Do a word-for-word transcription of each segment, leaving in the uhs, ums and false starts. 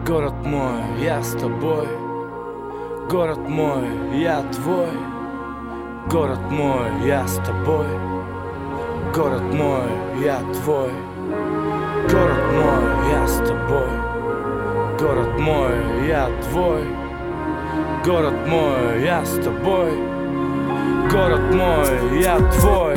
Город мой, я с тобой. Город мой, я твой. Город мой, я с тобой. Город мой, я твой. Город мой, я с тобой. Город мой, я твой. Город мой, я с тобой. Город мой, я твой.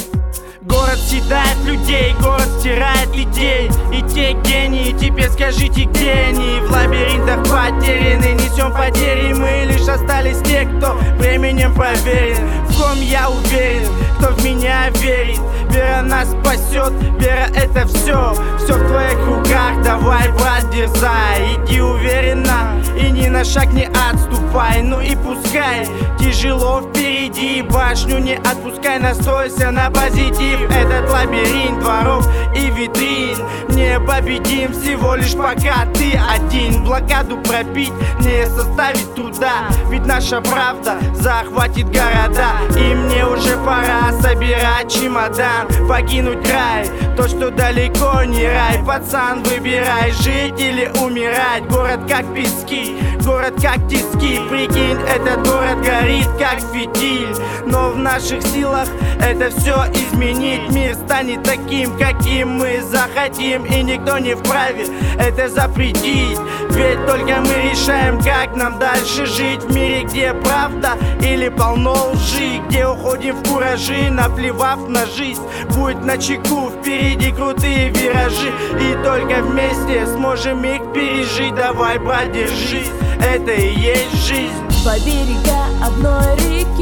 Город съедает людей, город стирает людей. И те гении, теперь скажите, где они? В лабиринтах потеряны, несем потери. Мы лишь остались те, кто временем проверен. В ком я уверен, кто в меня верит. Вера нас спасет, вера это все. Все в твоих руках, давай, брат, дерзай. Иди уверенно и ни на шаг не отступай. Ну и пускай тяжело впереди, башню не отпускай. Настройся на позитив. Этот лабиринт дворов и витрин не победим всего лишь пока ты один. Блокаду пробить не составит труда, ведь наша правда захватит города. И мне уже пора собирать чемодан, покинуть край, то, что далеко не рай. Пацан, выбирай, жить или умирать. Город как пески, город как тиски. Прикинь, этот город горит как фитиль, но в наших силах это все изменить. Мир станет таким, каким мы захотим, и никто не вправе это запретить. Ведь только мы решаем, как нам дальше жить. В мире, где правда или полно лжи, где уходим в куражи, наплевав на жизнь. Будь начеку, впереди крутые виражи, и только вместе сможем их пережить. Давай, брат, держись, это и есть жизнь. Два берега одной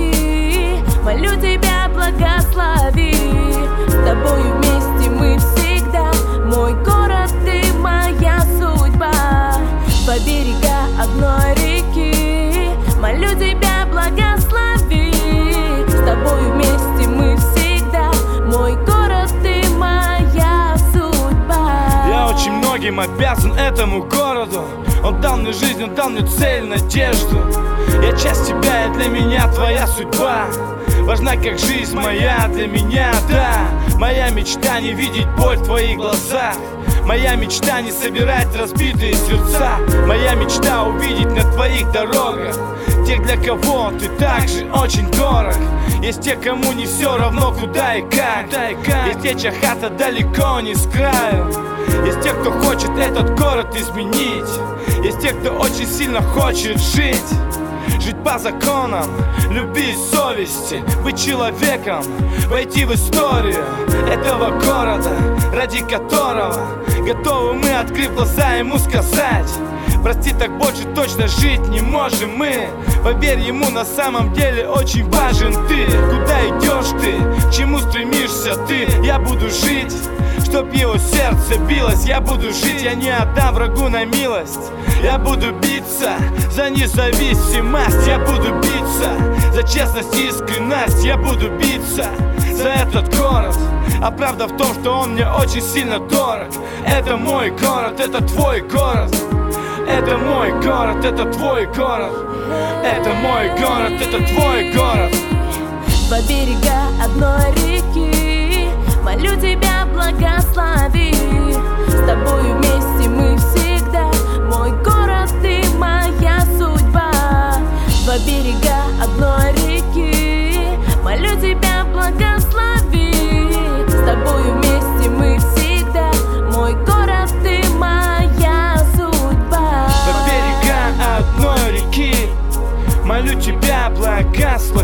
реки, молю тебя, благослови. С тобою вместе мы всегда, мой город, ты моя судьба. Два берега одной реки, молю тебя, благослови. С тобою вместе мы всегда, мой город, ты моя судьба. Я очень многим обязан этому городу. Он дал мне жизнь, он дал мне цель, надежду. Я часть тебя, и для меня твоя судьба важна, как жизнь моя для меня, да. Моя мечта не видеть боль в твоих глазах. Моя мечта не собирать разбитые сердца. Моя мечта увидеть на твоих дорогах тех, для кого ты также очень дорог. Есть те, кому не все равно куда и как. Есть те, чья хата далеко не с краю. Есть те, кто хочет этот город изменить. Есть те, кто очень сильно хочет жить. Жить по законам, любить совести, быть человеком, войти в историю этого города, ради которого готовы мы, открыв глаза, ему сказать: прости, так больше точно жить не можем мы. Поверь ему, на самом деле очень важен ты. Куда идешь ты, к чему стремишься ты? Я буду жить, чтоб его сердце билось. Я буду жить, я не отдам врагу на милость. Я буду биться за независимость. Я буду биться за честность и искренность. Я буду биться за этот город. А правда в том, что он мне очень сильно дорог. Это мой город, это твой город. Это мой город, это твой город. Это мой город, это твой город. Два берега одной реки, молю тебя, благослови. С тобою вместе мы всегда, мой город, ты моя судьба. Два берега одной реки, молю тебя, благослови. С тобою вместе мы всегда, мой город, ты моя судьба. Два берега одной реки, молю тебя, благослови.